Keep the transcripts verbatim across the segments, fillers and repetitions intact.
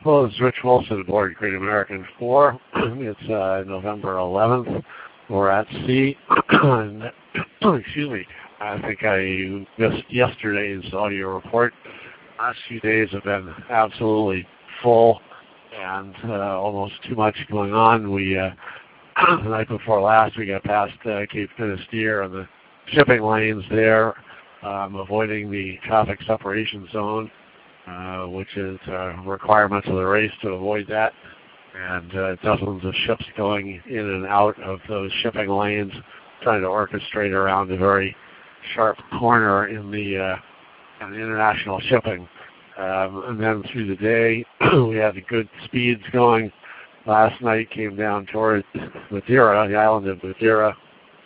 Hello, this is Rich Wilson aboard Great American four. It's uh, November eleventh. We're at sea. and, excuse me. I think I missed yesterday's audio report. Last few days have been absolutely full and uh, almost too much going on. We uh, the night before last, we got past uh, Cape Finisterre and the shipping lanes there, um, avoiding the traffic separation zone. Uh, which is uh, requirements of the race to avoid that, and uh, dozens of ships going in and out of those shipping lanes, trying to orchestrate around a very sharp corner in the, uh, in the international shipping. Um, and then through the day, we had good speeds going. Last night came down towards Madeira, the island of Madeira,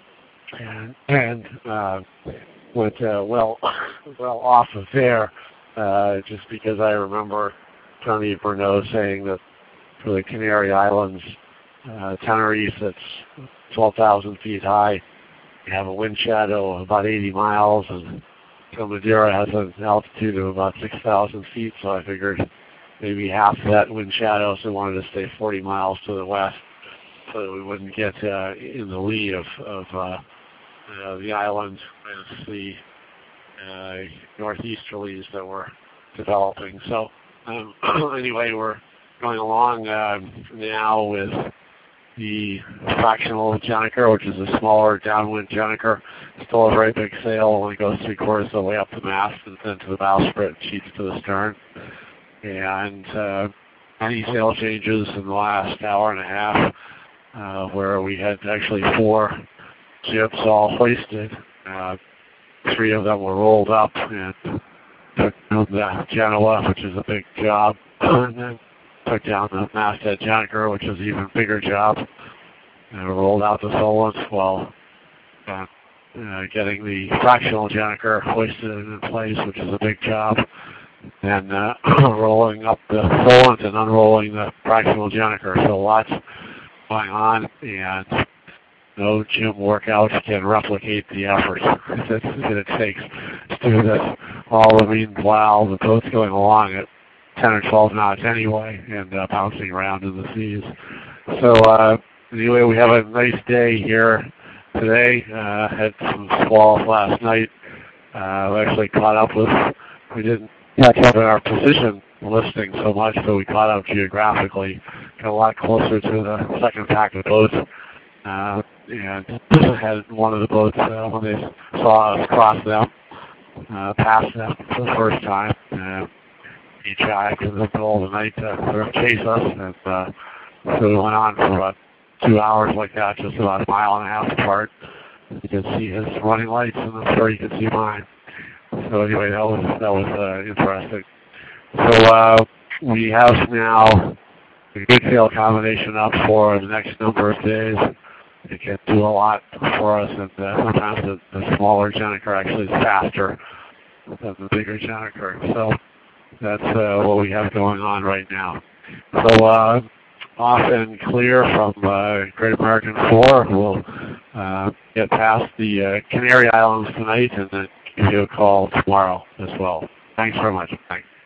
and, and uh, went uh, well, well off of there. Uh, just because I remember Tony Bruneau saying that for the Canary Islands, uh, Tenerife, that's twelve thousand feet high, you have a wind shadow of about eighty miles, and so Madeira has an altitude of about six thousand feet, so I figured maybe half that wind shadow, so I wanted to stay forty miles to the west so that we wouldn't get uh, in the lee of, of uh, uh, the island as the Uh, northeasterlies that were developing. So um, anyway, we're going along uh, now with the fractional Gennaker, which is a smaller downwind Gennaker. Still a very big sail, only goes three quarters of the way up the mast and then to the bowsprit and sheets to the stern. And uh, many sail changes in the last hour and a half, uh, where we had actually four ships all hoisted. Uh, Three of them were rolled up and took down the Genoa, which is a big job, and then took down the masthead Gennaker, which is an even bigger job, and rolled out the Solent while uh, uh, getting the fractional Gennaker hoisted in place, which is a big job, and uh, rolling up the Solent and unrolling the fractional Gennaker. So lots going on, and no gym workout can replicate the effort that it takes to do this all. I mean, while the boat's going along at ten or twelve knots anyway and uh, bouncing around in the seas. So uh, anyway, we have a nice day here today. Uh, had some squalls last night. Uh, we actually caught up with, we didn't catch up in our position listing so much, but we caught up geographically, got a lot closer to the second pack of boats. Uh, and had one of the boats, uh, when they saw us cross them, uh, pass them for the first time. Uh, he tried in the middle of the night to sort of chase us, and uh, so we went on for about two hours like that, just about a mile and a half apart. You could see his running lights, and I'm sure you could see mine. So anyway, that was that was uh, interesting. So uh, we have now a good sail combination up for the next number of days. It can do a lot for us, and uh, sometimes the, the smaller Gennaker actually is faster than the bigger Gennaker. So that's uh, what we have going on right now. So uh, off and clear from uh, Great American four. We'll uh, get past the uh, Canary Islands tonight and then give you a call tomorrow as well. Thanks very much. Thanks.